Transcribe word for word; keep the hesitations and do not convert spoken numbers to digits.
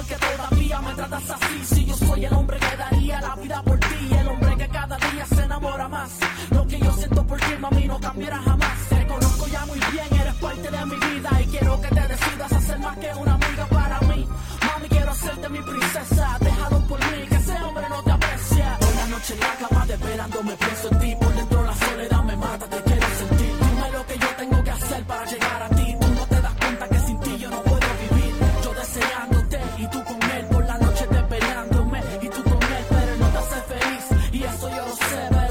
porque todavía me tratas así. Si yo soy el hombre que daría la vida por ti, el hombre que cada día se enamora más. Lo que yo siento por ti, mami, no cambiará jamás. Te conozco ya muy bien, eres parte de mi vida y quiero que te decidas a ser más que una amiga para mí. Mami, quiero hacerte mi princesa, déjalo por mí, que ese hombre no te aprecia. Por la noche en la cama esperándome, pienso en ti, por dentro la soledad me mata, te quiero sentir. Dime lo que yo tengo que hacer para llegar a ti. Tú no te das cuenta que sin ti yo no puedo vivir. Yo deseándote y tú con él, por la noche te peleándome y tú con él, pero él no te hace feliz y eso yo lo sé, pero